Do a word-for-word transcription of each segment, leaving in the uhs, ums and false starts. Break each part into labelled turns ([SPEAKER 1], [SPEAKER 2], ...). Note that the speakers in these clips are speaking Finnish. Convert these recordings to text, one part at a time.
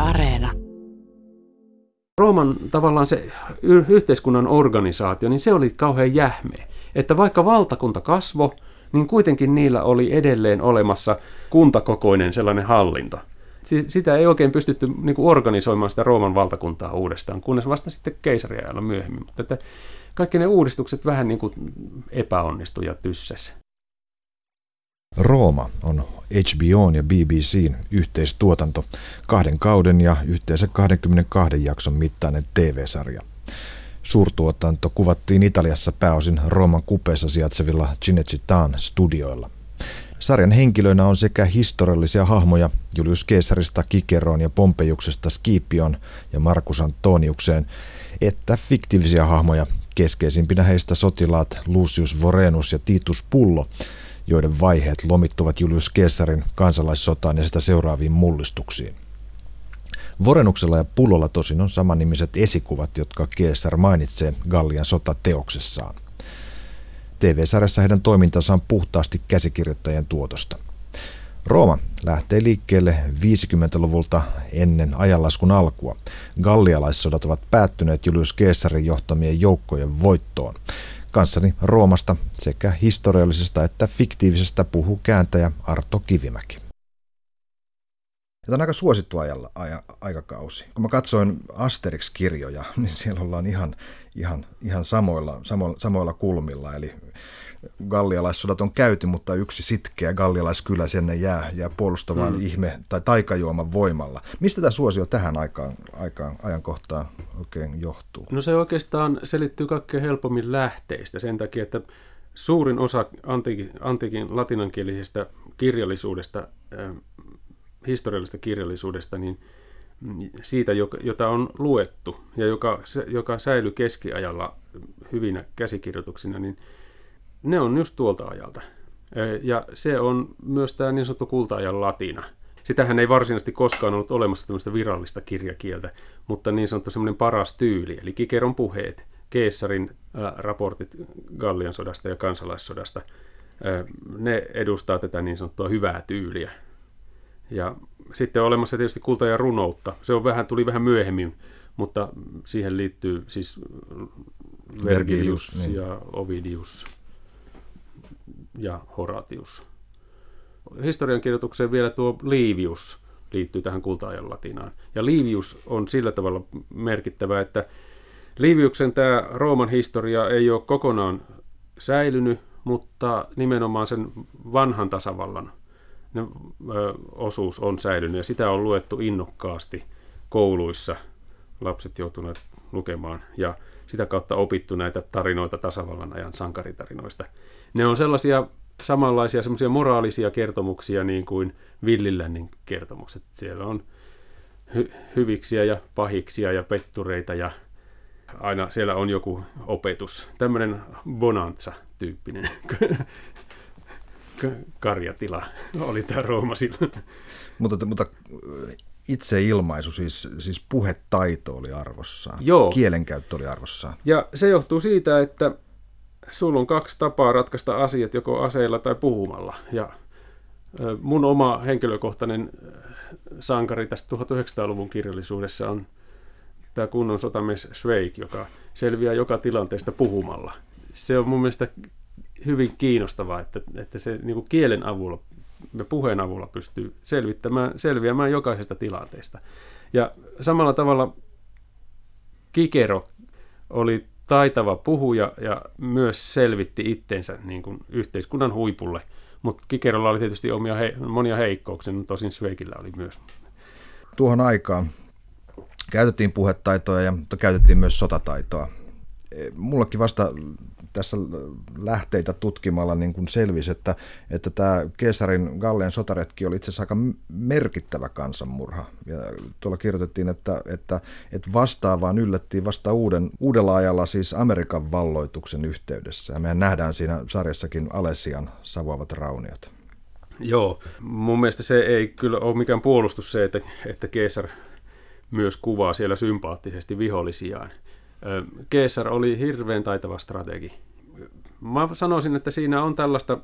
[SPEAKER 1] Areena.
[SPEAKER 2] Rooman tavallaan se y- yhteiskunnan organisaatio, niin se oli kauhean jähmeä. Että vaikka valtakunta kasvoi, niin kuitenkin niillä oli edelleen olemassa kuntakokoinen sellainen hallinto. Sitä ei oikein pystytty niin kuin organisoimaan sitä Rooman valtakuntaa uudestaan, kunnes vasta sitten keisariajalla myöhemmin. Mutta että kaikki ne uudistukset vähän niin kuin epäonnistui ja tyssäsi.
[SPEAKER 3] Rooma on H B O:n ja B B C:n yhteistuotanto, kahden kauden ja yhteensä kaksikymmentäkaksi jakson mittainen T V-sarja. Suurtuotanto kuvattiin Italiassa pääosin Rooman kupeessa sijaitsevilla Cinecittàn studioilla. Sarjan henkilöinä on sekä historiallisia hahmoja Julius Caesarista Ciceroon ja Pompeiuksesta Scipioon ja Marcus Antoniukseen, että fiktiivisiä hahmoja, keskeisimpinä heistä sotilaat Lucius Vorenus ja Titus Pullo, joiden vaiheet lomittuvat Julius Caesarin kansalaissotaan ja sitä seuraaviin mullistuksiin. Vorenuksella ja Pullolla tosin on samannimiset esikuvat, jotka Caesar mainitsee Gallian sotateoksessaan. T V-sarjassa heidän toimintansa on puhtaasti käsikirjoittajien tuotosta. Rooma lähtee liikkeelle viisikymmentäluvulta ennen ajanlaskun alkua. Gallialaissodat ovat päättyneet Julius Caesarin johtamien joukkojen voittoon. Kanssani Roomasta sekä historiallisesta että fiktiivisestä puhuu kääntäjä Arto Kivimäki. Tämä on aika suosittu ajalla, aja, aikakausi. Kun mä katsoin Asterix-kirjoja, niin siellä ollaan ihan, ihan, ihan samoilla, samoilla, samoilla kulmilla. Eli gallialaissodat on käyty, mutta yksi sitkeä gallialaiskylä sinne jää, jää puolustamaan mm. ihme- tai taikajuoman voimalla. Mistä tämä suosio tähän aikaan, aikaan ajankohtaan oikein johtuu?
[SPEAKER 2] No se oikeastaan selittyy kaikkein helpommin lähteistä sen takia, että suurin osa antiikin, antiikin latinankielisestä kirjallisuudesta, äh, historiallisesta kirjallisuudesta, niin siitä, jota on luettu ja joka, joka säilyi keskiajalla hyvinä käsikirjoituksina, niin ne on just tuolta ajalta. Ja se on myös tämä niin sanottu kulta-ajan latina. Sitähän ei varsinaisesti koskaan ollut olemassa tämmöistä virallista kirjakieltä, mutta niin sanottu semmoinen paras tyyli, eli Ciceron puheet, Caesarin äh, raportit Gallian sodasta ja kansalaissodasta, äh, ne edustaa tätä niin sanottua hyvää tyyliä. Ja sitten on olemassa tietysti kulta-ajan runoutta. Se on vähän, tuli vähän myöhemmin, mutta siihen liittyy siis Vergilius niin. ja Ovidius ja Horatius. Historiankirjoitukseen vielä tuo Livius liittyy tähän kulta-ajan latinaan. Ja Livius on sillä tavalla merkittävä, että Liviuksen tämä Rooman historia ei ole kokonaan säilynyt, mutta nimenomaan sen vanhan tasavallan ne, ö, osuus on säilynyt ja sitä on luettu innokkaasti kouluissa. Lapset joutuneet lukemaan ja sitä kautta opittu näitä tarinoita tasavallan ajan sankaritarinoista. Ne on sellaisia samanlaisia semmoisia moraalisia kertomuksia niin kuin Villilännin kertomukset. Siellä on hy- hyviksiä ja pahiksia ja pettureita ja aina siellä on joku opetus. Tämmöinen bonanza-tyyppinen karjatila oli tämä Rooma silloin.
[SPEAKER 3] Mutta, mutta itseilmaisu, siis, siis puhetaito oli arvossaan.
[SPEAKER 2] Joo.
[SPEAKER 3] Kielenkäyttö oli arvossaan.
[SPEAKER 2] Ja se johtuu siitä, että sulla on kaksi tapaa ratkaista asiat, joko aseilla tai puhumalla. Ja mun oma henkilökohtainen sankari tästä tuhatyhdeksänsataaluvun kirjallisuudessa on tämä kunnon sotamies Sveig, joka selviää joka tilanteesta puhumalla. Se on mun mielestä hyvin kiinnostavaa, että, että se niin kuin kielen avulla ja puheen avulla pystyy selvittämään, selviämään jokaisesta tilanteesta. Ja samalla tavalla Cicero oli taitava puhuja ja myös selvitti itsensä niin kuin yhteiskunnan huipulle. Mutta Cicerolla oli tietysti omia he, monia heikkouksia, mutta tosin Sveigillä oli myös.
[SPEAKER 3] Tuohon aikaan käytettiin puhetaitoa ja käytettiin myös sotataitoa. Mullakin vasta tässä lähteitä tutkimalla niin kuin selvisi, että, että tämä Caesarin Gallian sotaretki oli itse asiassa aika merkittävä kansanmurha. Ja tuolla kirjoitettiin, että, että, että vastaavaan yllättiin vasta uuden, uudella ajalla siis Amerikan valloituksen yhteydessä. Ja mehän nähdään siinä sarjassakin Alesian savuavat rauniot.
[SPEAKER 2] Joo, mun mielestä se ei kyllä ole mikään puolustus se, että, että Caesar myös kuvaa siellä sympaattisesti vihollisiaan. Caesar oli hirveän taitava strategi. Mä sanoisin, että siinä on tällaista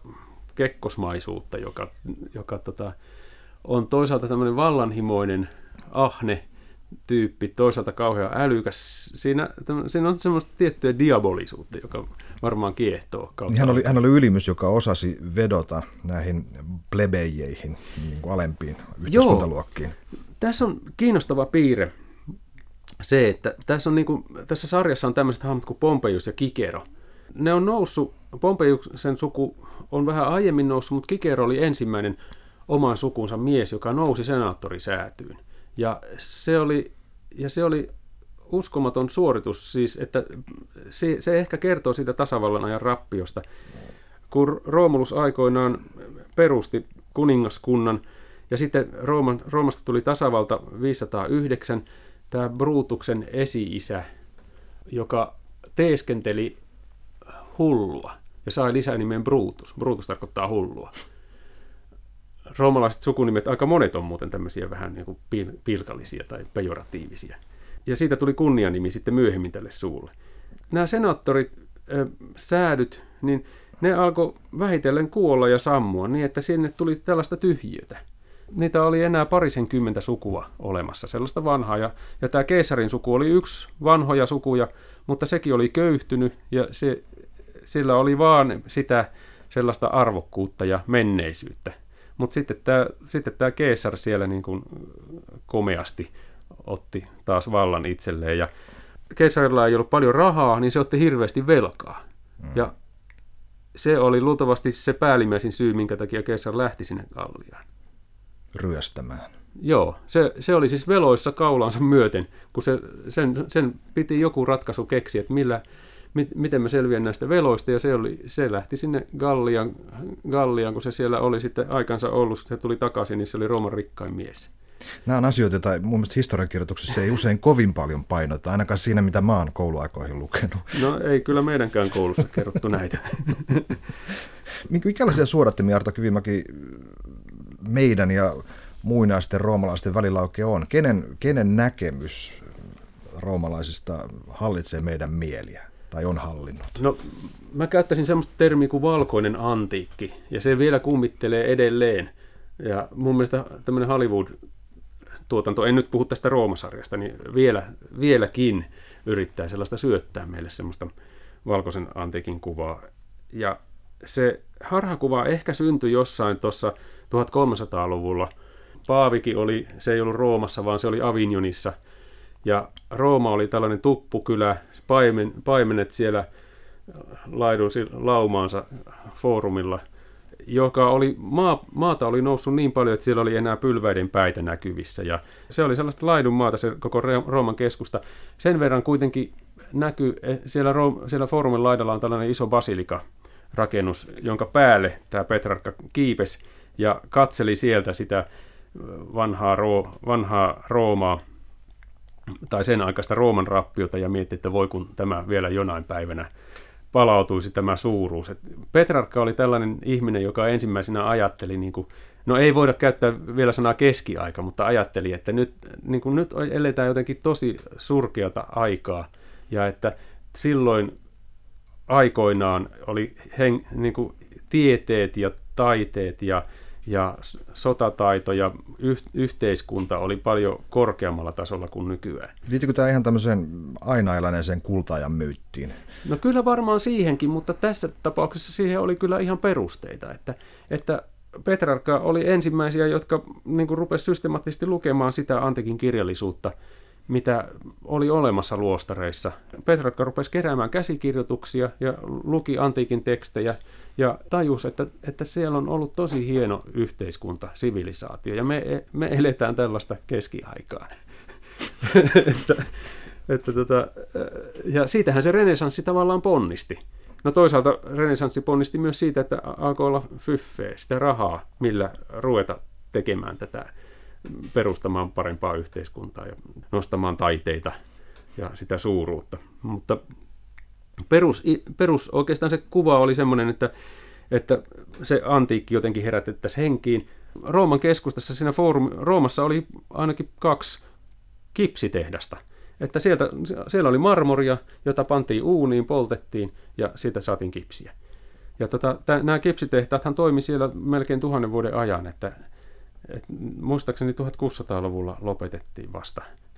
[SPEAKER 2] kekkosmaisuutta, joka, joka tota, on toisaalta tämmöinen vallanhimoinen ahne tyyppi, toisaalta kauhean älykäs. Siinä, siinä on semmoista tiettyä diabolisuutta, joka varmaan kiehtoo kautta.
[SPEAKER 3] Hän oli, hän oli ylimys, joka osasi vedota näihin plebejeihin, niin kuin alempiin yhteiskuntaluokkiin.
[SPEAKER 2] Joo. Tässä on kiinnostava piirre se, että tässä, on niin kuin, tässä sarjassa on tämmöiset hahmot kuin Pompeius ja Kikero. Ne on noussut, Pompeuksen suku on vähän aiemmin noussut, mutta Kikero oli ensimmäinen oman sukunsa mies, joka nousi senaattorisäätyyn. Ja se oli, ja se oli uskomaton suoritus, siis, että se, se ehkä kertoo siitä tasavallan ajan rappiosta. Kun Romulus aikoinaan perusti kuningaskunnan, ja sitten Rooman, Roomasta tuli tasavalta viisisataayhdeksän, tämä Brutuksen esi-isä, joka teeskenteli hullua ja sai lisänimen Brutus. Brutus tarkoittaa hullua. Roomalaiset sukunimet, aika monet on muuten tämmöisiä vähän niin kuin pilkallisia tai pejoratiivisia. Ja siitä tuli kunnianimi sitten myöhemmin tälle suulle. Nämä senaattorit, äh, säädyt, niin ne alkoi vähitellen kuolla ja sammua niin, että sinne tuli tällaista tyhjiötä. Niitä oli enää parisenkymmentä sukua olemassa, sellaista vanhaa. Ja, ja tämä keisarin suku oli yksi vanhoja sukuja, mutta sekin oli köyhtynyt ja se, sillä oli vaan sitä sellaista arvokkuutta ja menneisyyttä. Mutta sitten tämä, sitten tämä keisari siellä niin kuin komeasti otti taas vallan itselleen. Ja keisarilla ei ollut paljon rahaa, niin se otti hirveästi velkaa. Mm. Ja se oli luultavasti se päällimmäisin syy, minkä takia keisari lähti sinne Galliaan.
[SPEAKER 3] Ryöstämään.
[SPEAKER 2] Joo, se, se oli siis veloissa kaulaansa myöten, kun se, sen, sen piti joku ratkaisu keksiä, että millä, mit, miten mä selviän näistä veloista, ja se, oli, se lähti sinne Galliaan, Galliaan, kun se siellä oli sitten aikansa ollut, se tuli takaisin, niin se oli Rooman rikkain mies.
[SPEAKER 3] Nämä on asioita, joita mun mielestä historiankirjoituksessa ei usein kovin paljon painota, ainakaan siinä, mitä mä oon kouluaikoihin lukenut.
[SPEAKER 2] No ei kyllä meidänkään koulussa kerrottu näitä.
[SPEAKER 3] Mikälaisia suodattimia, Arto Kivimäki, meidän ja muinaisten roomalaisten välillä oikein on? Kenen, kenen näkemys roomalaisista hallitsee meidän mieliä tai on hallinnut? No,
[SPEAKER 2] mä käyttäisin semmoista termiä kuin valkoinen antiikki, ja se vielä kummittelee edelleen. Ja mun mielestä tämmöinen Hollywood-tuotanto, en nyt puhu tästä Roomasarjasta, niin vielä, vieläkin yrittää sellaista syöttää meille semmoista valkoisen antiikin kuvaa. Ja se harhakuva ehkä syntyi jossain tuossa tuhatkolmesataaluvulla. Paavikin oli, se ei ollut Roomassa, vaan se oli Avignonissa. Ja Rooma oli tällainen tuppukylä, paimen, paimenet siellä laidusi laumaansa foorumilla, joka oli, maa, maata oli noussut niin paljon, että siellä oli enää pylväiden päitä näkyvissä. Ja se oli sellaista laidunmaata, se koko Rooman keskusta. Sen verran kuitenkin näkyy, siellä, siellä foorumin laidalla on tällainen iso basilika, rakennus, jonka päälle tämä Petrarka kiipesi ja katseli sieltä sitä vanhaa, Roo, vanhaa Roomaa tai sen aikaista Rooman rappiota ja mietti, että voi kun tämä vielä jonain päivänä palautuisi tämä suuruus. Et Petrarka oli tällainen ihminen, joka ensimmäisenä ajatteli, niin kuin, no ei voida käyttää vielä sanaa keskiaika, mutta ajatteli, että nyt, niin kuin nyt eletään jotenkin tosi surkeata aikaa ja että silloin aikoinaan oli hen, niin kuin tieteet ja taiteet ja, ja sotataito ja yh, yhteiskunta oli paljon korkeammalla tasolla kuin nykyään.
[SPEAKER 3] Liittyykö tämä ihan tämmöiseen aina eläneeseen kultaajan myyttiin?
[SPEAKER 2] No kyllä varmaan siihenkin, mutta tässä tapauksessa siihen oli kyllä ihan perusteita, että, että Petrarka oli ensimmäisiä, jotka niin kuin rupesi systemaattisesti lukemaan sitä antiikin kirjallisuutta, mitä oli olemassa luostareissa. Petrarka rupesi keräämään käsikirjoituksia ja luki antiikin tekstejä ja tajusi, että, että siellä on ollut tosi hieno yhteiskunta, sivilisaatio, ja me, me eletään tällaista keskiaikaa. että, että tota, ja siitähän se renesanssi tavallaan ponnisti. No toisaalta renesanssi ponnisti myös siitä, että alkoi olla fyffeä, sitä rahaa, millä ruveta tekemään tätä, perustamaan parempaa yhteiskuntaa ja nostamaan taiteita ja sitä suuruutta. Mutta perus, perus oikeastaan se kuva oli semmoinen, että, että se antiikki jotenkin herätettäisiin henkiin. Rooman keskustassa siinä foorumi, Roomassa oli ainakin kaksi kipsitehdasta. Että sieltä, siellä oli marmoria, jota pantiin uuniin, poltettiin ja siitä saatiin kipsiä. Ja tota, t- nämä kipsitehtaathan toimi siellä melkein tuhannen vuoden ajan, että et, muistaakseni tuhatkuusisataaluvulla lopetettiin vasta.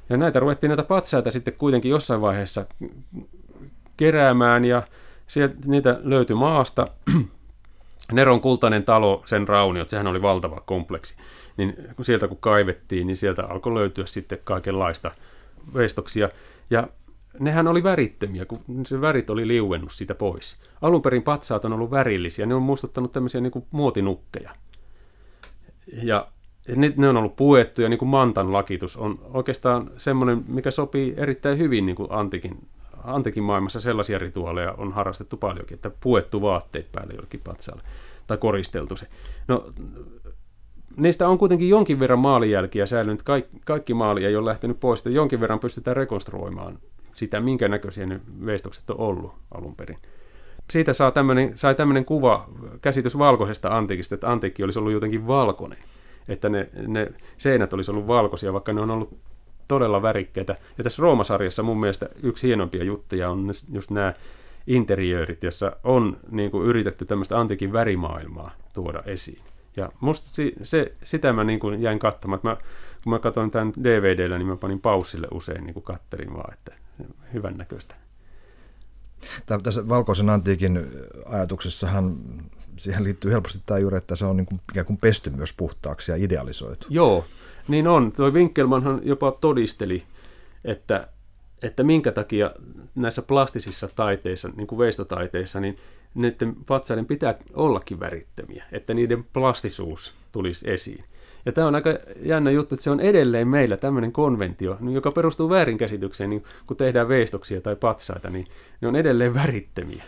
[SPEAKER 2] Ja näitä ruvettiin näitä patsaita sitten kuitenkin jossain vaiheessa keräämään, ja sieltä niitä löytyi maasta. Neron kultainen talo, sen rauniot, sehän oli valtava kompleksi. Niin sieltä kun kaivettiin, niin sieltä alkoi löytyä sitten kaikenlaista veistoksia. Ja nehän oli värittömiä, kun se värit oli liuennut siitä pois. Alun perin patsaat on ollut värillisiä, ne on muistuttanut tämmöisiä niin kuin muotinukkeja. Ja ne, ne on ollut puettuja, niin kuin mantan lakitus on oikeastaan semmoinen, mikä sopii erittäin hyvin niin kuin antiikin, antiikin maailmassa. Sellaisia rituaaleja on harrastettu paljonkin, että puettu vaatteet päälle jollekin patsaalle tai koristeltu se. No, niistä on kuitenkin jonkin verran maalijälkiä säilynyt. Kaik, kaikki maali ei ole lähtenyt pois, että jonkin verran pystytään rekonstruoimaan sitä, minkä näköisiä ne veistokset on ollut alun perin. Siitä saa tämmönen, sai tämmöinen kuva, käsitys valkoisesta antiikista, että antiikki olisi ollut jotenkin valkoinen, että ne, ne seinät olisi ollut valkoisia, vaikka ne on ollut todella värikkäitä. Ja tässä Roomasarjassa mun mielestä yksi hienompia juttuja on just nämä interiöörit, jossa on niin kuin yritetty tämmöistä antiikin värimaailmaa tuoda esiin. Ja musta si, se, sitä mä niin kuin jäin katsomaan, mä, kun mä katsoin tämän D V D:llä, niin mä panin paussille usein niin kuin kattelin vaan, että hyvän näköistä.
[SPEAKER 3] Tässä valkoisen antiikin ajatuksessahan siihen liittyy helposti tämä juuri, että se on niin kuin ikään kuin pesty myös puhtaaksi ja idealisoitu.
[SPEAKER 2] Joo, niin on. Tuo Winkelmannhan jopa todisteli, että, että minkä takia näissä plastisissa taiteissa, niin kuin veistotaiteissa, niin niiden patsaiden pitää ollakin värittömiä, että niiden plastisuus tulisi esiin. Ja tämä on aika jännä juttu, että se on edelleen meillä tämmöinen konventio, joka perustuu väärinkäsitykseen, niin kun tehdään veistoksia tai patsaita, niin ne on edelleen värittömiä.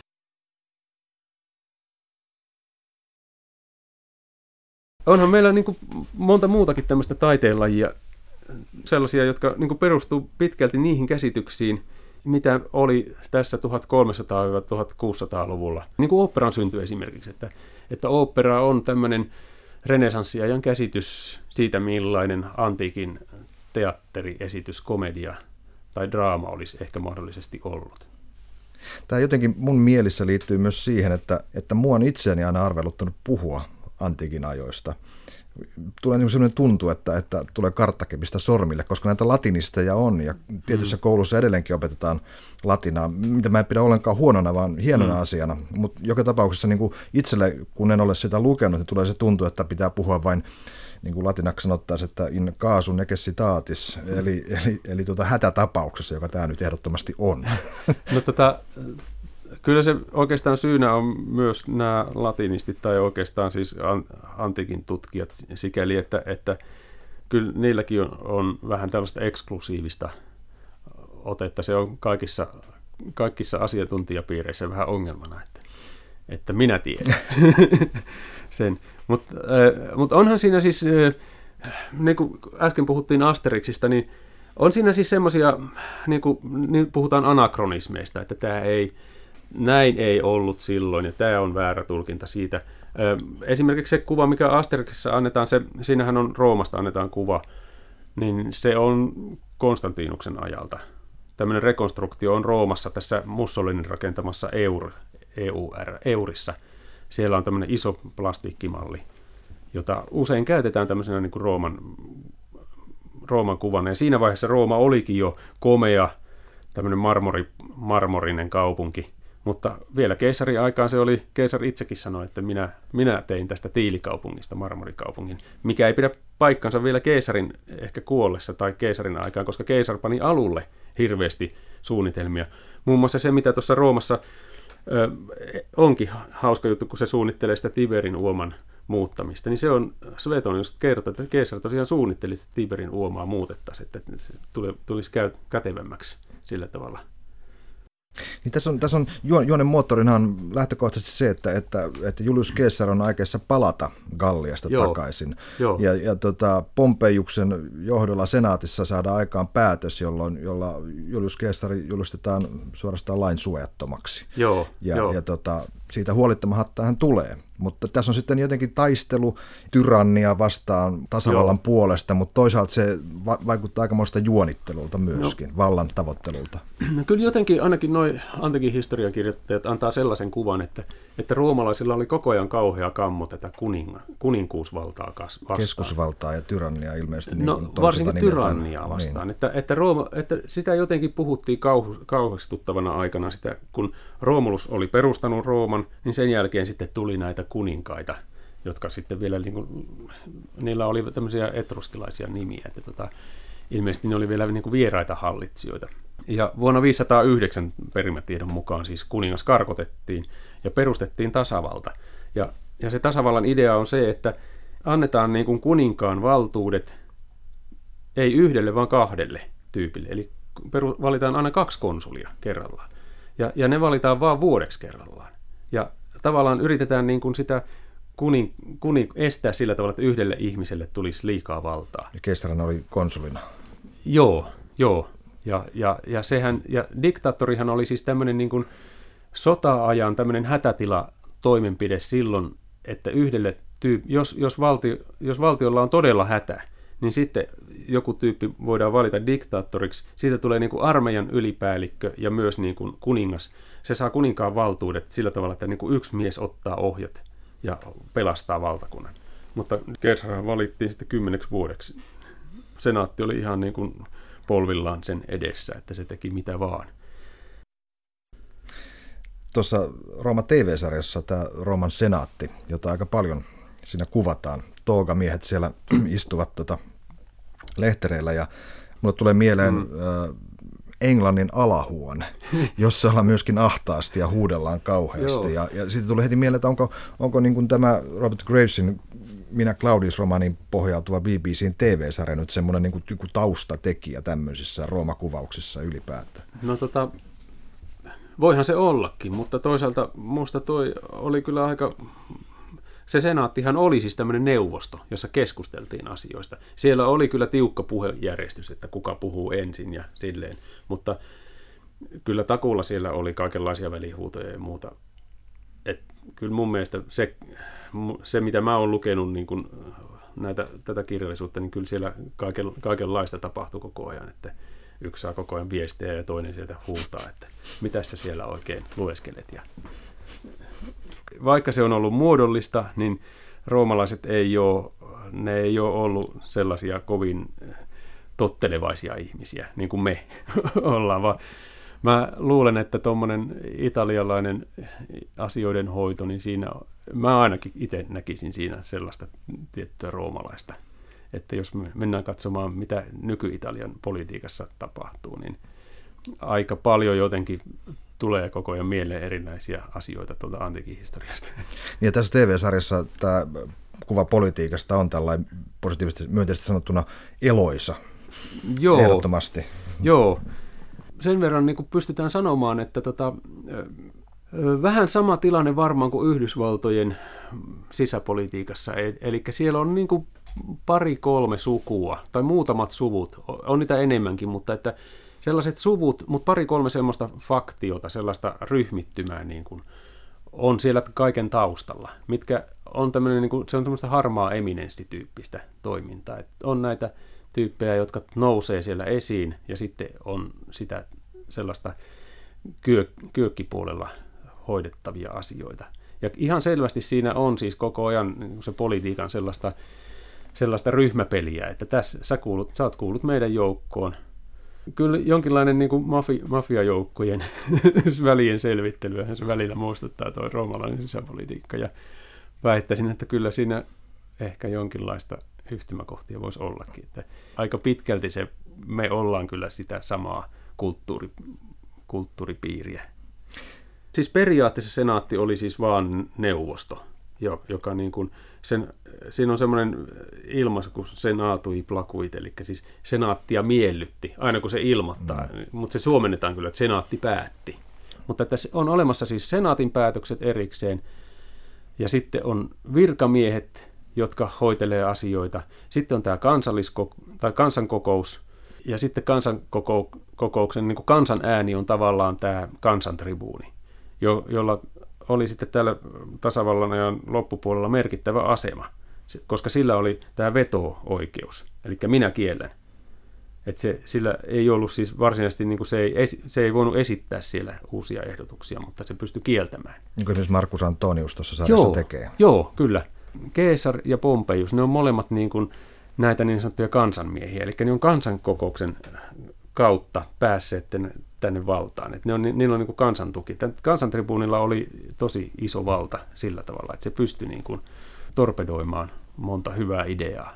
[SPEAKER 2] Onhan meillä niin kuin monta muutakin tämmöistä taiteenlajia, sellaisia, jotka niin kuin perustuu pitkälti niihin käsityksiin, mitä oli tässä tuhatkolmesataa–tuhatkuusisataaluvulla. Niin kuin oopperan synty esimerkiksi, että, että ooppera on tämmöinen renessanssiajan käsitys siitä, millainen antiikin teatteriesitys, komedia tai draama olisi ehkä mahdollisesti ollut.
[SPEAKER 3] Tämä jotenkin mun mielissä liittyy myös siihen, että, että mua on itseäni aina arveluttanut puhua antiikin ajoista. Tulee niin sellainen tuntu, että, että tulee karttakepistä sormille, koska näitä latinisteja on, ja tietyissä mm. koulussa edelleenkin opetetaan latinaa, mitä mä en pidä ollenkaan huonona, vaan hienona mm. asiana. Mutta joka tapauksessa niin kuin itselle, kun en ole sitä lukenut, niin tulee se tuntu, että pitää puhua vain, niin kuin latinaksi sanottaisiin, että in casu necessitatis, mm. eli, eli, eli tuota hätätapauksessa, joka tämä nyt ehdottomasti on.
[SPEAKER 2] No tota... Kyllä se oikeastaan syynä on myös nämä latinistit tai oikeastaan siis antiikin tutkijat sikäli, että, että kyllä niilläkin on, on vähän tällaista eksklusiivista otetta. Se on kaikissa, kaikissa asiantuntijapiireissä vähän ongelmana, että, että minä tiedän sen. Mutta äh, mut onhan siinä siis, äh, niin kuin äsken puhuttiin Asterixista, niin on siinä siis semmoisia, niin kuin niin puhutaan anakronismeista, että tämä ei... Näin ei ollut silloin, ja tämä on väärä tulkinta siitä. Esimerkiksi se kuva, mikä Asterixissa annetaan, se, siinähän on Roomasta annetaan kuva, niin se on Konstantinuksen ajalta. Tämmöinen rekonstruktio on Roomassa tässä Mussolinin rakentamassa Eur, E U R, Eurissa. Siellä on tämmöinen iso plastiikkimalli, jota usein käytetään tämmöisenä niin kuin Rooman, Rooman kuvana. Ja siinä vaiheessa Rooma olikin jo komea, tämmöinen marmori, marmorinen kaupunki. Mutta vielä keisarin aikaan se oli, keisari itsekin sanoi, että minä, minä tein tästä tiilikaupungista marmorikaupungin, mikä ei pidä paikkansa vielä keisarin ehkä kuollessa tai keisarin aikaan, koska keisari pani alulle hirveästi suunnitelmia. Muun muassa se, mitä tuossa Roomassa ö, onkin hauska juttu, kun se suunnittelee sitä Tiberin uoman muuttamista, niin se on, Suetonius kertoi, että keisari tosiaan suunnitteli, että Tiberin uomaa muutettaisiin, että se tulisi kätevämmäksi sillä tavalla.
[SPEAKER 3] Niin tässä on, tässä on juonen moottorinahan lähtökohtaisesti se, että, että, että Julius Caesar on aikeissa palata Galliasta Joo. takaisin. Joo. Ja, ja tota, Pompeiuksen johdolla senaatissa saadaan aikaan päätös, jolloin, jolla Julius Caesar julistetaan suorastaan lain suojattomaksi.
[SPEAKER 2] Joo.
[SPEAKER 3] Ja,
[SPEAKER 2] Joo.
[SPEAKER 3] ja tota, siitä huolittamatta hän tulee. Mutta tässä on sitten jotenkin taistelu tyrannia vastaan tasavallan Joo. puolesta, mutta toisaalta se va- vaikuttaa aikamoista juonittelulta myöskin, no. vallan tavoittelulta.
[SPEAKER 2] No, kyllä jotenkin ainakin nuo antiikin historiakirjoittajat antaa sellaisen kuvan, että, että roomalaisilla oli koko ajan kauhea kammo tätä kuninga, kuninkuusvaltaa vastaan.
[SPEAKER 3] Keskusvaltaa ja tyrannia ilmeisesti.
[SPEAKER 2] No
[SPEAKER 3] niin
[SPEAKER 2] varsinkin tyrannia vastaan, niin. että, että, Rooma, että sitä jotenkin puhuttiin kauhu, kauhistuttavana aikana sitä, kun Romulus oli perustanut Rooman, niin sen jälkeen sitten tuli näitä kuninkaita, jotka sitten vielä, niin kuin, niillä oli tämmöisiä etruskilaisia nimiä, että tota, ilmeisesti ne oli vielä niin kuin vieraita hallitsijoita. Ja vuonna viisisataayhdeksän perimätiedon mukaan siis kuningas karkotettiin ja perustettiin tasavalta. Ja, ja se tasavallan idea on se, että annetaan niin kuin kuninkaan valtuudet ei yhdelle, vaan kahdelle tyypille. Eli peru, valitaan aina kaksi konsulia kerrallaan. Ja, ja ne valitaan vain vuodeksi kerrallaan. Ja tavallaan yritetään niin kuin sitä kunin, kunin, estää sillä tavalla, että yhdelle ihmiselle tulisi liikaa valtaa.
[SPEAKER 3] Ja keisarin oli konsulina.
[SPEAKER 2] Joo, joo. Ja, ja, ja, sehän, ja diktaattorihan oli siis tämmöinen niin kuin sota-ajan tämmöinen hätätilatoimenpide silloin, että yhdelle tyyp, jos, jos, valtio, jos valtiolla on todella hätä, niin sitten joku tyyppi voidaan valita diktaattoriksi. Siitä tulee niin kuin armeijan ylipäällikkö ja myös niin kuin kuningas. Se saa kuninkaan valtuudet sillä tavalla, että niin kuin yksi mies ottaa ohjat ja pelastaa valtakunnan. Mutta keisarihan valittiin sitten kymmeneksi vuodeksi. Senaatti oli ihan niin kuin polvillaan sen edessä, että se teki mitä vaan.
[SPEAKER 3] Tuossa Rooma T V-sarjassa tämä Rooman senaatti, jota aika paljon siinä kuvataan. Toogamiehet siellä istuvat tota lehtereillä ja mulle tulee mieleen mm. äh, Englannin alahuone, jossa ollaan myöskin ahtaasti ja huudellaan kauheasti. ja, ja sitten tuli heti mieleen, että onko, onko niin kuin tämä Robert Gravesin Minä Claudius-romaanin pohjautuva B B C:n T V-sarja nyt semmoinen niin kuin taustatekijä tämmöisissä Rooma-kuvauksissa ylipäätään?
[SPEAKER 2] No tota, voihan se ollakin, mutta toisaalta musta toi oli kyllä aika... Se senaattihan oli siis tämmöinen neuvosto, jossa keskusteltiin asioista. Siellä oli kyllä tiukka puhejärjestys, että kuka puhuu ensin ja silleen, mutta kyllä takuulla siellä oli kaikenlaisia välihuutoja ja muuta. Et kyllä mun mielestä se, se mitä mä oon lukenut niin kun näitä, tätä kirjallisuutta, niin kyllä siellä kaiken, kaikenlaista tapahtui koko ajan, että yksi saa koko ajan viestejä ja toinen sieltä huutaa, että mitä sä siellä oikein lueskelet. Ja vaikka se on ollut muodollista, niin roomalaiset ei ole, ne ei ole ollut sellaisia kovin tottelevaisia ihmisiä, niin kuin me ollaan, vaan mä luulen, että tuommoinen italialainen asioiden hoito, niin siinä, mä ainakin itse näkisin siinä sellaista tiettyä roomalaista, että jos me mennään katsomaan, mitä nyky-Italian politiikassa tapahtuu, niin aika paljon jotenkin tulee koko ajan mieleen erinäisiä asioita tuolta antiikin historiasta.
[SPEAKER 3] Ja tässä T V-sarjassa tämä kuva politiikasta on tällainen positiivisesti myönteisesti sanottuna eloisa.
[SPEAKER 2] Joo,
[SPEAKER 3] ehdottomasti.
[SPEAKER 2] Joo. Sen verran niin kuin pystytään sanomaan, että tota, vähän sama tilanne varmaan kuin Yhdysvaltojen sisäpolitiikassa. Eli siellä on niin kuin pari kolme sukua, tai muutamat suvut, on niitä enemmänkin, mutta että sellaiset suvut, mutta pari kolme semmoista faktiota, sellaista ryhmittymää niin kuin on siellä kaiken taustalla, mitkä on tämmöinen, niin kuin, se on tämmöistä harmaa eminenssityyppistä toimintaa. Et on näitä tyyppejä, jotka nousee siellä esiin, ja sitten on sitä sellaista kyö, kyökkipuolella hoidettavia asioita. Ja ihan selvästi siinä on siis koko ajan niin se politiikan sellaista, sellaista ryhmäpeliä, että tässä sä, kuulut, sä oot kuullut meidän joukkoon. Kyllä jonkinlainen niin kuin mafi, mafiajoukkojen välien selvittelyähän se välillä muistuttaa tuo roomalainen sisäpolitiikka, ja väittäisin, että kyllä siinä ehkä jonkinlaista yhtymäkohtia voisi ollakin. Että aika pitkälti se, me ollaan kyllä sitä samaa kulttuuri, kulttuuripiiriä. Siis periaatteessa senaatti oli siis vaan neuvosto, joka niin kuin sen, siinä on semmoinen ilmaisu kuin senatui placuit, eli siis senaattia miellytti, aina kun se ilmoittaa, mm. mutta se suomennetaan kyllä, että senaatti päätti. Mutta että on olemassa siis senaatin päätökset erikseen, ja sitten on virkamiehet, jotka hoitelee asioita. Sitten on tämä kansallisko- tai kansankokous, ja sitten kansankokouksen niin kuin kansan ääni on tavallaan tämä kansantribuuni, jo- jolla oli sitten täällä tasavallan ajan loppupuolella merkittävä asema, koska sillä oli tämä veto-oikeus, eli minä kiellän. Että se, sillä ei ollut siis varsinaisesti, niin kuin se, ei, se ei voinut esittää siellä uusia ehdotuksia, mutta se pystyi kieltämään.
[SPEAKER 3] Niin kuin esimerkiksi Marcus Antonius tuossa sarjassa
[SPEAKER 2] joo,
[SPEAKER 3] tekee.
[SPEAKER 2] Joo, kyllä. Caesar ja Pompeius, ne on molemmat niin kuin näitä niin sanottuja kansanmiehiä, eli ne on kansankokouksen kautta päässeet tänne valtaan. Et ne on, niillä on niin kuin kansantuki. Tän kansantribuunilla oli tosi iso valta sillä tavalla, että se pystyi niin kuin torpedoimaan monta hyvää ideaa.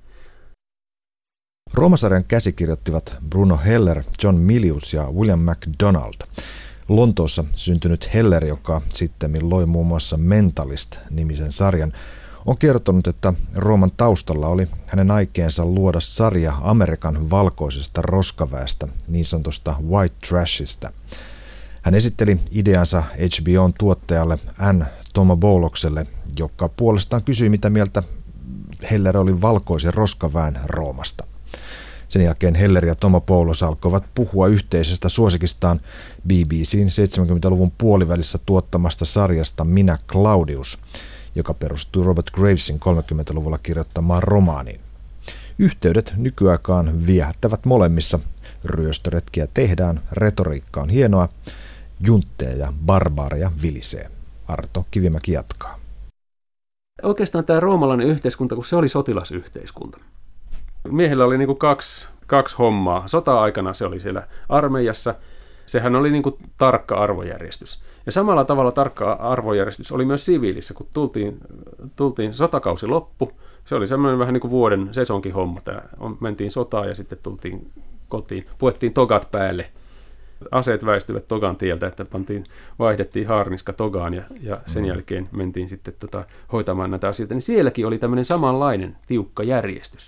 [SPEAKER 3] Roomasarjan käsikirjoittivat Bruno Heller, John Milius ja William MacDonald. Lontoossa syntynyt Heller, joka sittemmin loi muun muassa Mentalist-nimisen sarjan, on kertonut, että Rooman taustalla oli hänen aikeensa luoda sarja Amerikan valkoisesta roskaväestä, niin sanotusta white trashista. Hän esitteli ideansa H B O:n tuottajalle Ann Tomaboulokselle, joka puolestaan kysyi, mitä mieltä Heller oli valkoisen roskaväen Roomasta. Sen jälkeen Heller ja Tomopoulos alkoivat puhua yhteisestä suosikistaan B B C:n seitsemänkymmentäluvun puolivälissä tuottamasta sarjasta Minä Claudius, joka perustui Robert Gravesin kolmekymmentäluvulla kirjoittamaan romaaniin. Yhteydet nykyaikaan viehättävät molemmissa. Ryöstöretkiä tehdään, retoriikka on hienoa, juntteja ja barbaareja vilisee. Arto Kivimäki jatkaa.
[SPEAKER 2] Oikeastaan tämä roomalainen yhteiskunta, kun se oli sotilasyhteiskunta. Miehillä oli niin kuin kaksi, kaksi hommaa. Sota-aikana se oli siellä armeijassa. Sehän oli niin kuin tarkka arvojärjestys. Ja samalla tavalla tarkka arvojärjestys oli myös siviilissä, kun tultiin, tultiin sotakausi loppu. Se oli semmoinen vähän niin kuin vuoden sesonkin homma. Tämä, mentiin sotaan ja sitten tultiin kotiin. Puettiin togat päälle. Aseet väistyvät togan tieltä, että pantiin, vaihdettiin haarniska togaan ja, ja sen mm. jälkeen mentiin sitten tota, hoitamaan näitä asioita. Niin sielläkin oli tämmöinen samanlainen tiukka järjestys.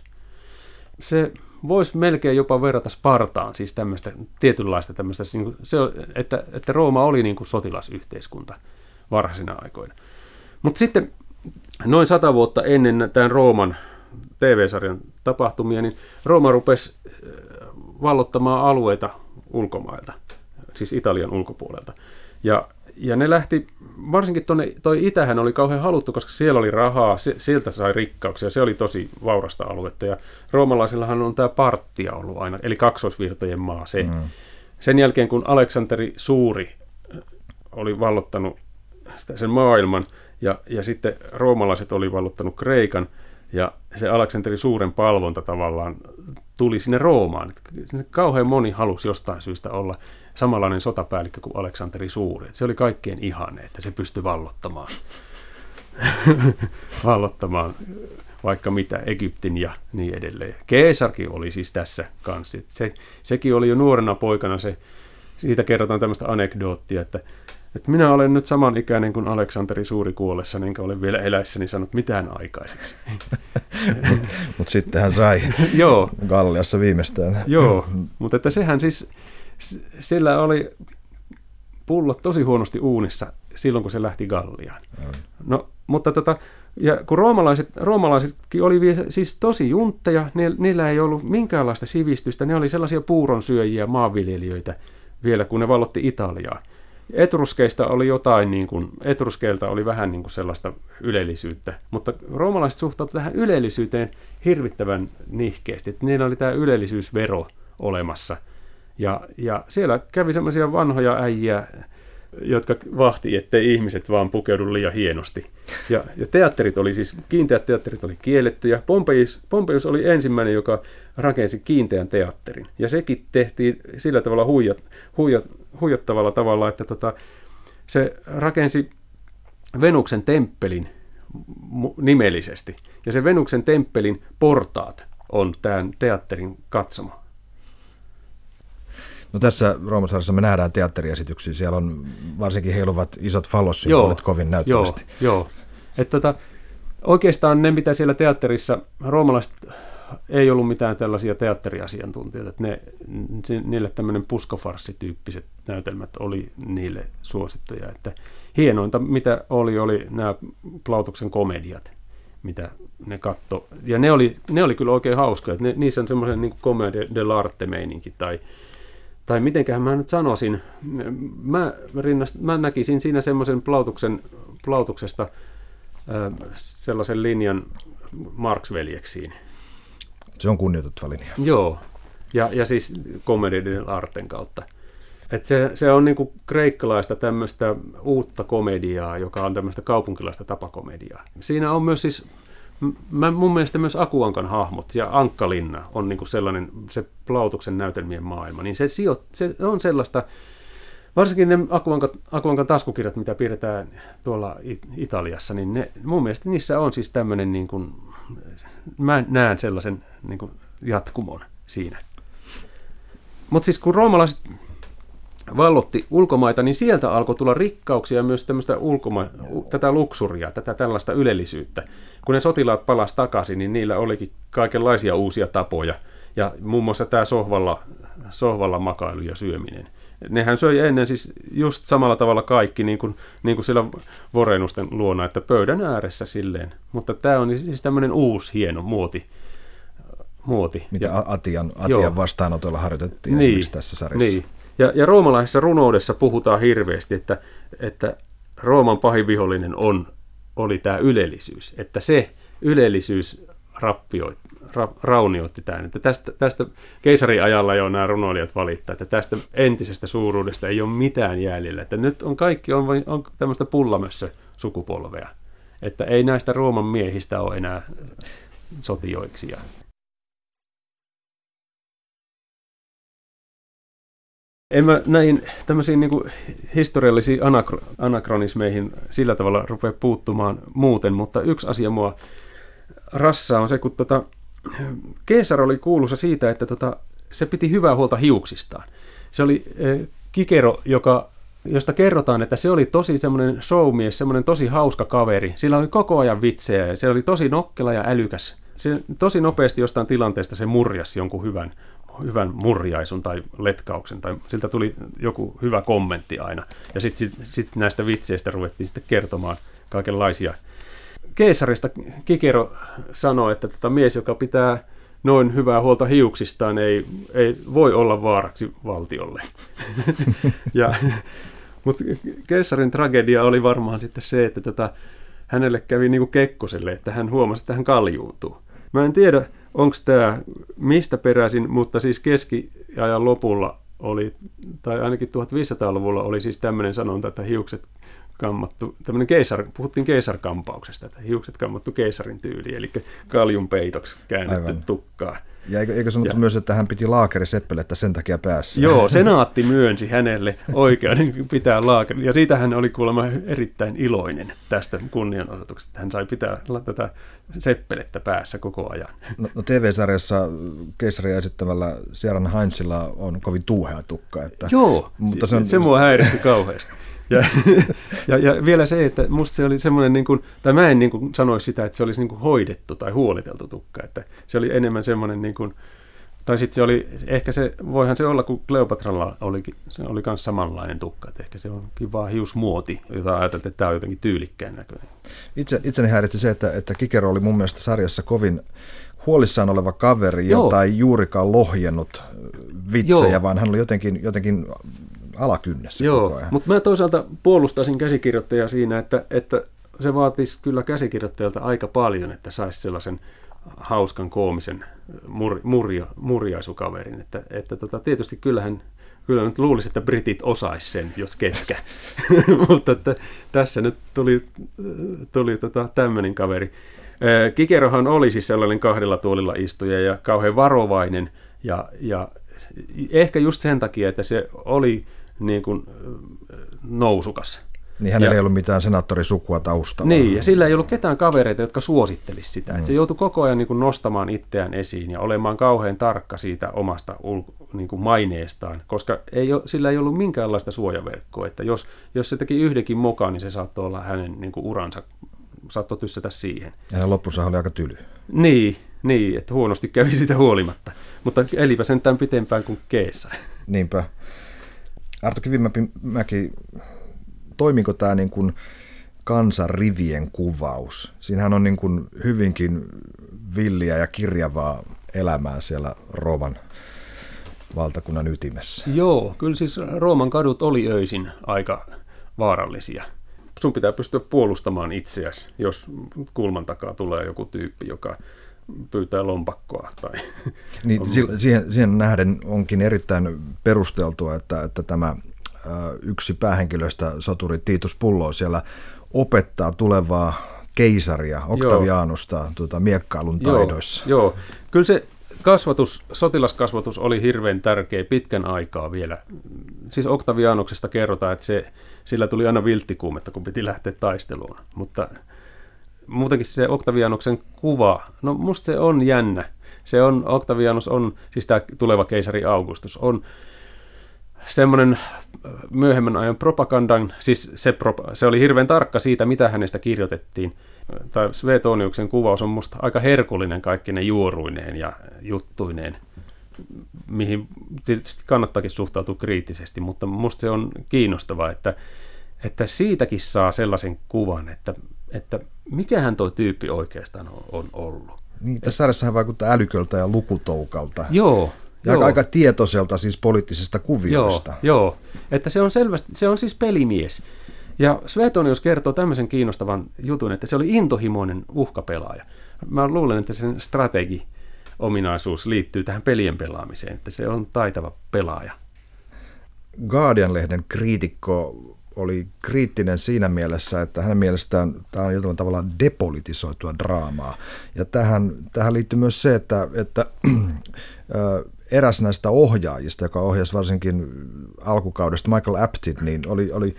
[SPEAKER 2] Se voisi melkein jopa verrata Spartaan, siis tämmöistä tietynlaista tämmöistä, se, että, että Rooma oli niin kuin sotilasyhteiskunta varhaisina aikoina. Mutta sitten noin sata vuotta ennen tämän Rooman T V-sarjan tapahtumia, niin Rooma rupesi vallottamaan alueita ulkomailta, siis Italian ulkopuolelta. Ja, ja ne lähti, varsinkin tuonne, toi itähän oli kauhean haluttu, koska siellä oli rahaa, se, sieltä sai rikkauksia, se oli tosi vaurasta aluetta. Ja roomalaisillahan on tämä Parttia ollut aina, eli kaksoisvirtojen maa se. Mm. Sen jälkeen, kun Aleksanteri Suuri oli vallottanut sen maailman, ja, ja sitten roomalaiset oli vallottanut Kreikan, ja se Aleksanteri Suuren palvonta tavallaan tuli sinne Roomaan. Kauhean moni halusi jostain syystä olla samanlainen sotapäällikkö kuin Aleksanteri Suuri. Se oli kaikkein ihane, että se pystyi vallottamaan, vallottamaan vaikka mitä, Egyptin ja niin edelleen. Keesarkin oli siis tässä kanssa. Se, sekin oli jo nuorena poikana, se, siitä kerrotaan tämmöistä anekdoottia, että että minä olen nyt samanikäinen kuin Aleksanteri Suuri kuollessa, enkä ole vielä eläissäni saanut mitään aikaiseksi.
[SPEAKER 3] Mutta mut sitten hän sai
[SPEAKER 2] Joo.
[SPEAKER 3] Galliassa viimeistään.
[SPEAKER 2] Joo, mutta että sehän siis, sillä oli pullot tosi huonosti uunissa silloin, kun se lähti Galliaan. No, mutta tota, ja kun roomalaiset, roomalaisetkin oli siis tosi juntteja, niillä ei ollut minkäänlaista sivistystä, ne oli sellaisia puuronsyöjiä, maanviljelijöitä vielä, kun ne vallotti Italiaa. Etruskeista oli jotain, niin kuin, etruskeilta oli vähän niin kuin sellaista ylellisyyttä, mutta roomalaiset suhtautuivat tähän ylellisyyteen hirvittävän nihkeästi, että niillä oli tämä ylellisyysvero olemassa. Ja, ja siellä kävi semmoisia vanhoja äijiä, jotka vahti, ettei ihmiset vaan pukeudu liian hienosti. Ja, ja teatterit oli siis, kiinteät teatterit oli kielletty, ja Pompeius, Pompeius oli ensimmäinen, joka rakensi kiinteän teatterin. Ja sekin tehtiin sillä tavalla huijat, huijat, huijattavalla tavalla, että tota, se rakensi Venuksen temppelin nimellisesti. Ja se Venuksen temppelin portaat on tämän teatterin katsomo.
[SPEAKER 3] No tässä Roomasarjassa me nähdään teatteriesityksiä. Siellä on varsinkin heiluvat isot fallossymbolit kovin näyttävästi.
[SPEAKER 2] Joo, joo. Että tota, oikeastaan ne, mitä siellä teatterissa, roomalaiset ei ollut mitään tällaisia teatteriasiantuntijoita. Että ne, niille tämmöinen puskofarssityyppiset näytelmät oli niille suosittuja. Että hienointa, mitä oli, oli nämä Plautuksen komediat, mitä ne katto. Ja ne oli, ne oli kyllä oikein hauskoja. Ne, niissä on semmoinen niin kuin commedia dell'arte-meininki tai tai mitenköhän mä nyt sanoisin, mä, rinnast, mä näkisin siinä semmoisen plautuksen, plautuksesta äh, sellaisen linjan Marx-veljeksiin.
[SPEAKER 3] Se on kunnioitettava linja.
[SPEAKER 2] Joo, ja, ja siis Commedia dell'arten kautta. Et se, se on niinku kreikkalaista tämmöistä uutta komediaa, joka on tämmöistä kaupunkilaista tapakomediaa. Siinä on myös siis, mä, mun mielestä myös Akuankan hahmot ja Ankkalinna on niinku sellainen, se Plautuksen näytelmien maailma, niin se, sijo, se on sellaista, varsinkin ne Akuankan, Akuankan taskukirjat, mitä pidetään tuolla Italiassa, niin ne, mun mielestä niissä on siis tämmöinen, niin kuin, mä näen sellaisen niin kuin jatkumon siinä. Mutta siis kun roomalaiset vallotti ulkomaita, niin sieltä alkoi tulla rikkauksia ja myös tämmöistä ulkoma- tätä luksuria, tätä tällaista ylellisyyttä. Kun ne sotilaat palasi takaisin, niin niillä olikin kaikenlaisia uusia tapoja. Ja muun muassa tämä sohvalla, sohvalla makailu ja syöminen. Nehän söi ennen siis just samalla tavalla kaikki, niin kuin, niin kuin siellä Vorenusten luona, että pöydän ääressä silleen. Mutta tämä on siis tämmöinen uusi hieno muoti. muoti.
[SPEAKER 3] Mitä
[SPEAKER 2] ja,
[SPEAKER 3] Atian, Atian vastaanotolla harjoitettiin
[SPEAKER 2] niin,
[SPEAKER 3] esimerkiksi tässä sarjassa.
[SPEAKER 2] Niin. Ja, ja roomalaisessa runoudessa puhutaan hirveästi, että, että Rooman pahin vihollinen on, oli tämä ylellisyys. Että se ylellisyys rappioi, ra, raunioitti tämän. Että tästä, tästä keisariajalla jo nämä runoilijat valittaa, että tästä entisestä suuruudesta ei ole mitään jäljellä. Että nyt on kaikki on, on tämmöistä pullamössö sukupolvea. Että ei näistä Rooman miehistä ole enää sotijoiksi. En mä näihin tämmöisiin niin kuin historiallisiin anakro- anakronismeihin sillä tavalla rupea puuttumaan muuten, mutta yksi asia mua rassaa on se, kun tota, Keesar oli kuuluisa siitä, että tota, se piti hyvää huolta hiuksistaan. Se oli eh, Kikero, joka, josta kerrotaan, että se oli tosi semmoinen showmies, semmoinen tosi hauska kaveri. Sillä oli koko ajan vitsejä ja se oli tosi nokkela ja älykäs. Se tosi nopeasti jostain tilanteesta se murjasi jonkun hyvän hyvän murjaisun tai letkauksen, tai siltä tuli joku hyvä kommentti aina. Ja sitten sit, sit näistä vitseistä ruvettiin sitten kertomaan kaikenlaisia. Keisarista Kikero sanoi, että tota mies, joka pitää noin hyvää huolta hiuksistaan, ei, ei voi olla vaaraksi valtiolle. ja, mutta keisarin tragedia oli varmaan sitten se, että tota, hänelle kävi niin kuin Kekkoselle, että hän huomasi, että hän kaljuuntuu. Mä en tiedä, onko tämä mistä peräisin, mutta siis keskiajan lopulla oli, tai ainakin tuhatviisisataaluvulla oli siis tämmöinen sanonta, että hiukset kammattu, tämmöinen keisar, puhuttiin keisarkampauksesta, että hiukset kammattu keisarin tyyliin, eli kaljun peitoksi käännetty Aivan. tukkaa.
[SPEAKER 3] Ja eikö, eikö sanottu ja, myös, että hän piti laakeriseppellettä sen takia päässä?
[SPEAKER 2] Joo, senaatti myönsi hänelle oikeuden pitää laakeri, ja siitä hän oli kuulemma erittäin iloinen tästä kunnianosoituksesta, että hän sai pitää tätä seppelettä päässä koko ajan.
[SPEAKER 3] No, no T V-sarjassa keisaria esittävällä Ciaran Hindsilla on kovin tuuhea tukka. Että,
[SPEAKER 2] Joo, mutta se, on, se mua häiritsi kauheasti. Ja, ja, ja vielä se, että musta se oli semmoinen, niin kuin, tai mä en niin kuin sanoisi sitä, että se olisi niin kuin hoidettu tai huoliteltu tukka, että se oli enemmän semmoinen, niin kuin, tai sitten se oli, ehkä se, voihan se olla, kun Kleopatralla olikin, se oli myös samanlainen tukka, että ehkä se onkin vaan hiusmuoti, jota ajateltiin, että tämä on jotenkin tyylikkään näköinen.
[SPEAKER 3] Itse, itseni häiritsi se, että, että Kikero oli mun mielestä sarjassa kovin huolissaan oleva kaveri, Joo. jota ei juurikaan lohjennut vitsejä, Joo. vaan hän oli jotenkin, jotenkin alakynnessä.
[SPEAKER 2] Joo, mutta mä toisaalta puolustaisin käsikirjoittajaa siinä, että, että se vaatisi kyllä käsikirjoittajalta aika paljon, että saisi sellaisen hauskan, koomisen mur, murja, murjaisukaverin. Että, että tota, tietysti kyllähän, kyllä nyt luulisi, että britit osaisi sen, jos ketkä. Mutta että tässä nyt tuli, tuli tota, tämmöinen kaveri. Kikerohan oli siis sellainen kahdella tuolilla istuja ja kauhean varovainen ja, ja ehkä just sen takia, että se oli niin kuin nousukas.
[SPEAKER 3] Niin hänellä ja, ei ollut mitään senaattorisukua taustalla.
[SPEAKER 2] Niin, ja sillä ei ollut ketään kavereita, jotka suosittelisi sitä. Mm. Että se joutui koko ajan niin kuin nostamaan itseään esiin ja olemaan kauhean tarkka siitä omasta ulko, niin kuin maineestaan, koska ei ole, sillä ei ollut minkäänlaista suojaverkkoa. Että jos, jos se teki yhdenkin mokan, niin se saattoi olla hänen niin kuin uransa, saattoi tyssätä siihen. Ja hänen
[SPEAKER 3] loppussa oli aika tyly.
[SPEAKER 2] Niin, niin, että huonosti kävi sitä huolimatta. Mutta elipä sentään pitempään kuin Keesar.
[SPEAKER 3] Niinpä. Arto Kivimäki, toimiko tämä niin kuin kansanrivien kuvaus? Siinähän on niin kuin hyvinkin villiä ja kirjavaa elämää siellä Rooman valtakunnan ytimessä.
[SPEAKER 2] Joo, kyllä siis Rooman kadut oli öisin aika vaarallisia. Sun pitää pystyä puolustamaan itseäsi, jos kulman takaa tulee joku tyyppi, joka pyytää lompakkoa. Tai
[SPEAKER 3] niin, siihen, siihen nähden onkin erittäin perusteltua, että, että tämä ä, yksi päähenkilöistä, soturi Titus Pullo, siellä opettaa tulevaa keisaria, Octavianusta, tuota, miekkailun taidoissa.
[SPEAKER 2] Joo, joo, kyllä se kasvatus, sotilaskasvatus oli hirveän tärkeä pitkän aikaa vielä. Siis Octavianuksesta kerrotaan, että se, sillä tuli aina vilttikuumetta, kun piti lähteä taisteluun. Mutta muutenkin se Octavianuksen kuva, no musta se on jännä. Se on, Octavianus on, siis tämä tuleva keisari Augustus, on semmoinen myöhemmän ajan propagandan, siis se, se oli hirveän tarkka siitä, mitä hänestä kirjoitettiin. Tai Suetoniuksen kuvaus on musta aika herkullinen kaikkine juoruineen ja juttuineen, mihin tietysti kannattaakin suhtautua kriittisesti, mutta musta se on kiinnostavaa, että, että siitäkin saa sellaisen kuvan, että, että mikähän toi tyyppi oikeastaan on, on ollut.
[SPEAKER 3] Niin, tässä sarjassahan vaikuttaa älyköltä ja lukutoukalta.
[SPEAKER 2] Joo.
[SPEAKER 3] Ja aika, aika tietoiselta siis poliittisista kuvioista.
[SPEAKER 2] Joo, joo, että se on selvästi, se on siis pelimies. Ja Suetonius kertoo tämmöisen kiinnostavan jutun, että se oli intohimoinen uhkapelaaja. Mä luulen, että sen strategi-ominaisuus liittyy tähän pelien pelaamiseen, että se on taitava pelaaja.
[SPEAKER 3] Guardian-lehden kriitikko oli kriittinen siinä mielessä, että hänen mielestään tämä on jollain tavalla depolitisoitua draamaa. Ja tähän, tähän liittyy myös se, että, että eräs näistä ohjaajista, joka ohjasi varsinkin alkukaudesta, Michael Apted, niin oli, oli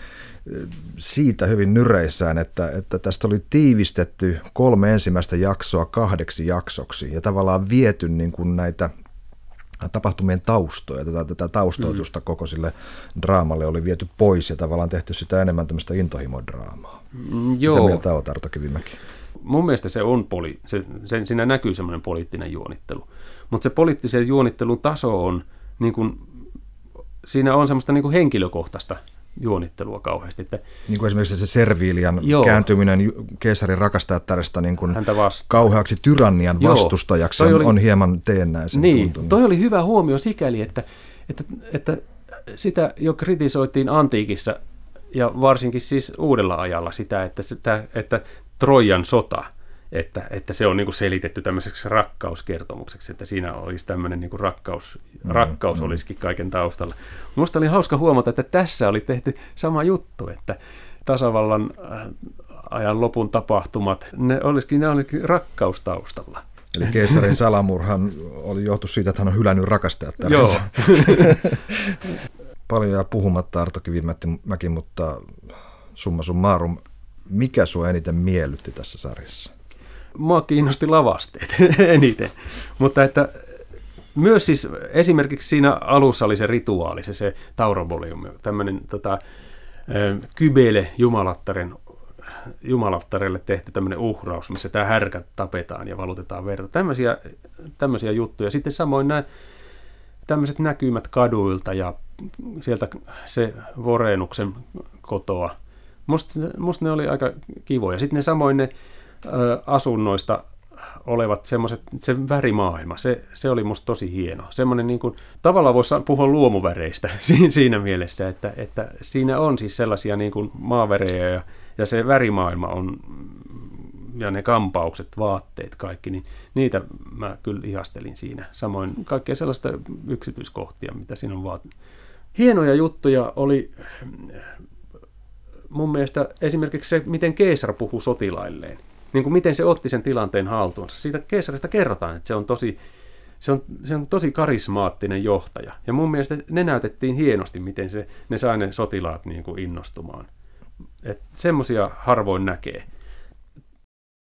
[SPEAKER 3] siitä hyvin nyreissään, että, että tästä oli tiivistetty kolme ensimmäistä jaksoa kahdeksi jaksoksi ja tavallaan viety niin kuin näitä tapahtumien taustoja, tätä, tätä taustoitusta mm. koko sille draamalle oli viety pois ja tavallaan tehty sitä enemmän tämmöistä intohimodraamaa.
[SPEAKER 2] Mm, joo.
[SPEAKER 3] Mitä mieltä olet, Arto Kivimäki?
[SPEAKER 2] Mun mielestä se on, poli- se, se, siinä näkyy semmoinen poliittinen juonittelu, mutta se poliittisen juonittelun taso on, niin kuin, siinä on semmoista niin kuin henkilökohtaista juonittelua kauheasti. Että,
[SPEAKER 3] niin kuin esimerkiksi se Servilian joo. kääntyminen keisarin rakastajattaresta niin kuin kauheaksi tyrannian joo. vastustajaksi on, oli, on hieman teennäisen
[SPEAKER 2] niin,
[SPEAKER 3] tuntunut.
[SPEAKER 2] Toi oli hyvä huomio sikäli, että, että, että sitä jo kritisoitiin antiikissa ja varsinkin siis uudella ajalla sitä, että, sitä, että Trojan sota, että, että se on niin kuin selitetty tämmöiseksi rakkauskertomukseksi, että siinä olisi tämmöinen niin kuin rakkaus, mm, rakkaus mm. olisikin kaiken taustalla. Minusta oli hauska huomata, että tässä oli tehty sama juttu, että tasavallan ajan lopun tapahtumat, ne olisikin, ne olisikin rakkaustaustalla.
[SPEAKER 3] Eli keisarin salamurhan oli johtu siitä, että hän on hylännyt rakastajattarensa.
[SPEAKER 2] Joo.
[SPEAKER 3] Paljon jää puhumatta, Arto Kivimäki, mutta summa summarum, mikä sinua eniten miellytti tässä sarjassa?
[SPEAKER 2] Mua kiinnosti lavasteet eniten, mutta että myös siis esimerkiksi siinä alussa oli se rituaali, se, se taurobolium, tämmöinen tota, kybele jumalattaren, jumalattarelle tehty tämmöinen uhraus, missä tämä härkä tapetaan ja valutetaan verta. Tämmöisiä, tämmöisiä juttuja. Sitten samoin nämä tämmöiset näkymät kaduilta ja sieltä se Vorenuksen kotoa. Musta, musta ne oli aika kivoja. Sitten ne samoin ne ö, asunnoista olevat semmoiset, se värimaailma, se, se oli musta tosi hieno. Semmoinen niin kuin, tavallaan voisi puhua luomuväreistä siinä mielessä, että, että siinä on siis sellaisia niin kuin maavärejä ja, ja se värimaailma on, ja ne kampaukset, vaatteet, kaikki, niin niitä mä kyllä ihastelin siinä. Samoin kaikkea sellaista yksityiskohtia, mitä siinä on vaat. Hienoja juttuja oli mun mielestä esimerkiksi se, miten keisari puhuu sotilailleen. Niin kuin miten se otti sen tilanteen haltuunsa. Siitä keisarista kerrotaan, että se on tosi, se on, se on tosi karismaattinen johtaja. Ja mun mielestä ne näytettiin hienosti, miten se, ne sai ne sotilaat niin kuin innostumaan. Että semmoisia harvoin näkee.